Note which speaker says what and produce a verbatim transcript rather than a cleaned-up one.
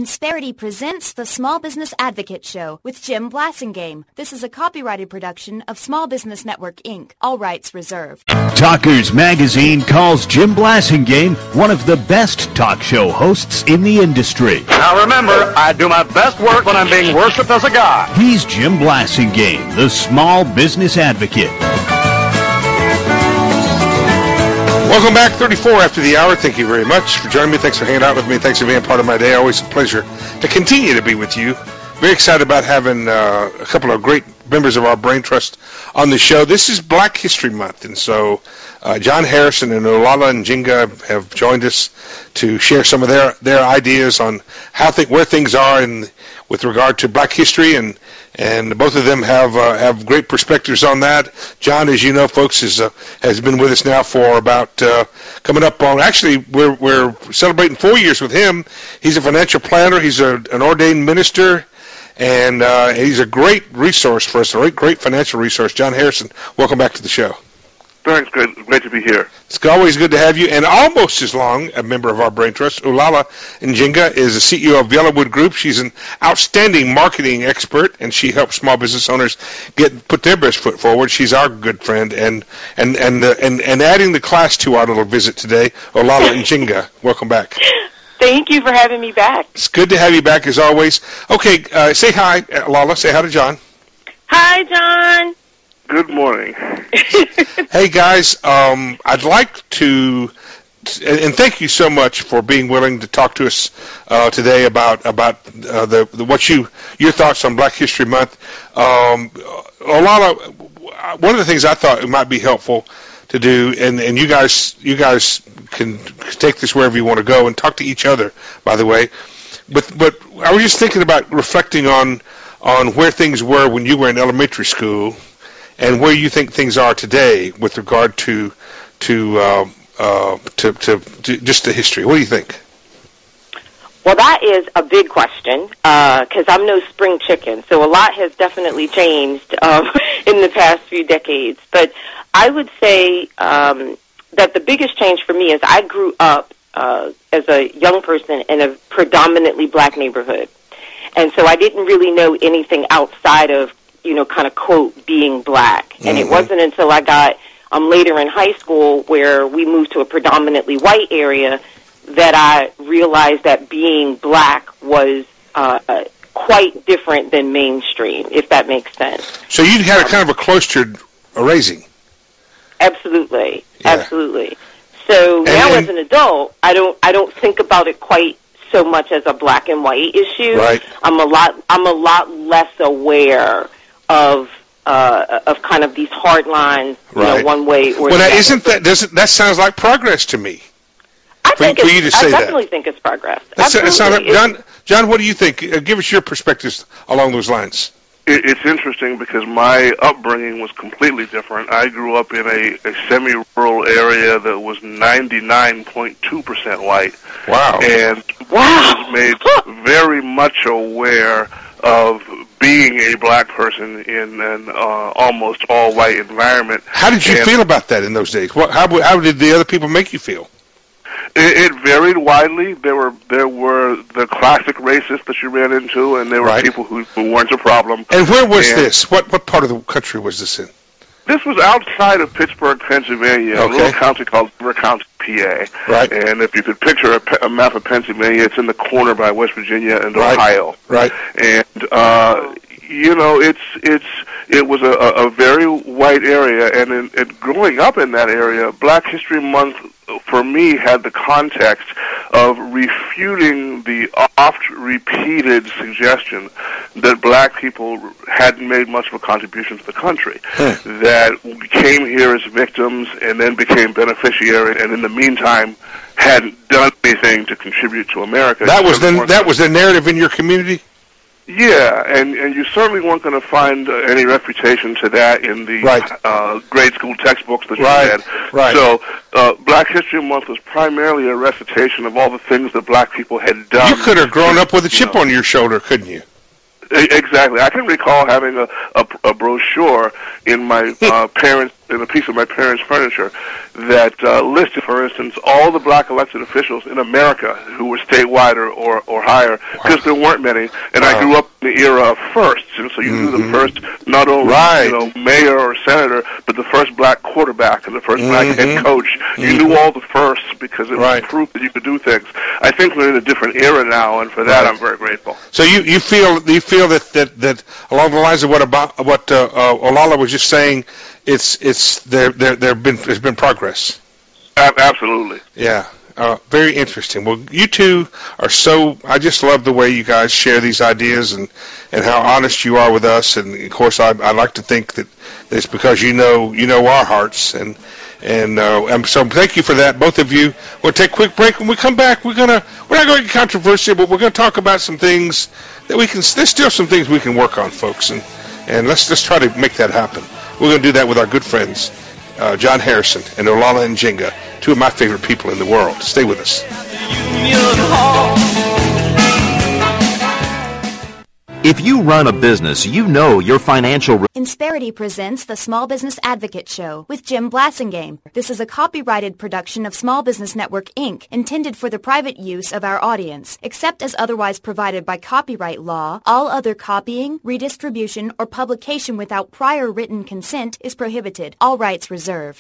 Speaker 1: Insperity presents the Small Business Advocate Show with Jim Blasingame. This is a copyrighted production of Small Business Network, Incorporated. All rights reserved.
Speaker 2: Talkers Magazine calls Jim Blasingame one of the best talk show hosts in the industry.
Speaker 3: Now remember, I do my best work when I'm being worshipped as a god.
Speaker 2: He's Jim Blasingame, the Small Business Advocate.
Speaker 4: Welcome back, thirty-four after the hour. Thank you very much for joining me. Thanks for hanging out with me. Thanks for being part of my day. Always a pleasure to continue to be with you. Very excited about having uh, a couple of great members of our Brain Trust on the show. This is Black History Month, and so uh, John Harrison and Olala Njinga have joined us to share some of their, their ideas on how th- where things are in with regard to Black history, and and both of them have uh, have great perspectives on that. John, as you know, folks, is uh, has been with us now for about uh, coming up on. Actually, we're we're celebrating four years with him. He's a financial planner. He's a, an ordained minister, and uh, he's a great resource for us. A great, great financial resource. John Harrison, welcome back to the show.
Speaker 5: Thanks, great, great to be here.
Speaker 4: It's always good to have you. And almost as long, a member of our Brain Trust, Olala Njinga is the C E O of Yellowwood Group. She's an outstanding marketing expert, and she helps small business owners get put their best foot forward. She's our good friend, and and and uh, and, and adding the class to our little visit today, Olala Njinga. Welcome back.
Speaker 6: Thank you for having me back.
Speaker 4: It's good to have you back as always. Okay, uh, say hi, Olala. Say hi to John.
Speaker 6: Hi, John.
Speaker 5: Good morning.
Speaker 4: Hey, guys, um, I'd like to, and thank you so much for being willing to talk to us uh, today about about uh, the, the what you your thoughts on Black History Month. Um, Olala, one of the things I thought it might be helpful to do, and, and you guys you guys can take this wherever you want to go and talk to each other, by the way. But but I was just thinking about reflecting on on where things were when you were in elementary school, and where you think things are today with regard to to uh, uh, to, to, to just the history. What do you think?
Speaker 6: Well, that is a big question because uh, I'm no spring chicken, so a lot has definitely changed um, in the past few decades. But I would say um, that the biggest change for me is I grew up uh, as a young person in a predominantly black neighborhood, and so I didn't really know anything outside of, you know, kind of, quote, being black. And mm-hmm. It wasn't until I got um, later in high school where we moved to a predominantly white area that I realized that being black was uh, uh, quite different than mainstream, if that makes sense.
Speaker 4: So you had a kind of a cloistered raising.
Speaker 6: Absolutely,
Speaker 4: yeah.
Speaker 6: absolutely. So
Speaker 4: and,
Speaker 6: now
Speaker 4: and,
Speaker 6: as an adult, I don't, I don't think about it quite so much as a black and white issue.
Speaker 4: Right.
Speaker 6: I'm a lot, I'm a lot less aware of uh, of kind of these hard lines, you
Speaker 4: right.
Speaker 6: know, one way or
Speaker 4: well,
Speaker 6: the other.
Speaker 4: Now, isn't that doesn't that sounds like progress to me?
Speaker 6: I
Speaker 4: for,
Speaker 6: think
Speaker 4: for
Speaker 6: it's,
Speaker 4: you to say
Speaker 6: I definitely
Speaker 4: that.
Speaker 6: think it's progress.
Speaker 4: That's,
Speaker 6: Absolutely.
Speaker 4: it sounds like, John, John, what do you think? Uh, give us your perspectives along those lines.
Speaker 5: It, it's interesting because my upbringing was completely different. I grew up in a, a semi-rural area that was ninety-nine point two percent white.
Speaker 4: Wow.
Speaker 5: And
Speaker 6: wow.
Speaker 5: was made very much aware of being a black person in an uh, almost all-white environment.
Speaker 4: How did you
Speaker 5: and
Speaker 4: feel about that in those days? What, how, how did the other people make you feel?
Speaker 5: It, it varied widely. There were there were the classic racists that you ran into, and there were
Speaker 4: right.
Speaker 5: people who, who weren't a problem.
Speaker 4: And where was
Speaker 5: and
Speaker 4: this? What what part of the country was this in?
Speaker 5: This was outside of Pittsburgh, Pennsylvania,
Speaker 4: okay.
Speaker 5: a little county called River County, P A.
Speaker 4: Right.
Speaker 5: And if you could picture a, a map of Pennsylvania, it's in the corner by West Virginia and
Speaker 4: right.
Speaker 5: Ohio.
Speaker 4: Right.
Speaker 5: And uh, you know, it's it's it was a, a very white area, and in, in growing up in that area, Black History Month for me had the context of refuting the oft-repeated suggestion that black people hadn't made much of a contribution to the country,
Speaker 4: huh.
Speaker 5: that came here as victims and then became beneficiaries, and in the meantime hadn't done anything to contribute to America.
Speaker 4: That was the that was the narrative in your community?
Speaker 5: Yeah, and, and you certainly weren't going to find uh, any refutation to that in the
Speaker 4: right.
Speaker 5: uh, grade school textbooks that
Speaker 4: right.
Speaker 5: you had.
Speaker 4: Right.
Speaker 5: So uh, Black History Month was primarily a recitation of all the things that black people had done.
Speaker 4: You could have grown up with a chip you know. on your shoulder, couldn't you?
Speaker 5: Exactly. I can recall having a, a, a brochure in my uh, parents' in a piece of my parents' furniture that uh, listed, for instance, all the black elected officials in America who were statewide or, or, or higher, because wow. there weren't many. And wow. I grew up in the era of firsts, and so you mm-hmm. knew the first, not only
Speaker 4: right.
Speaker 5: you know, mayor or senator, but the first black quarterback and the first mm-hmm. black head coach. You mm-hmm. knew all the firsts because it right. was proof that you could do things. I think we're in a different era now, and for that right. I'm very grateful.
Speaker 4: So you, you feel you feel that, that, that along the lines of what about what uh, uh, Olala was just saying, it's it's there there there been there's been progress.
Speaker 5: Absolutely.
Speaker 4: Yeah. Uh, very interesting. Well, you two are so, I just love the way you guys share these ideas and, and how honest you are with us. And, of course, I, I like to think that it's because you know you know our hearts. And and uh, so thank you for that, both of you. We'll take a quick break. When we come back, we're, gonna, we're not going to get controversial, but we're going to talk about some things that we can, there's still some things we can work on, folks. And, and let's just try to make that happen. We're going to do that with our good friends, uh, John Harrison and Olala Njenga, two of my favorite people in the world. Stay with us.
Speaker 2: If you run a business, you know your financial... Re-
Speaker 1: Insperity presents the Small Business Advocate Show with Jim Blasingame. This is a copyrighted production of Small Business Network, Incorporated, intended for the private use of our audience. Except as otherwise provided by copyright law, all other copying, redistribution, or publication without prior written consent is prohibited. All rights reserved.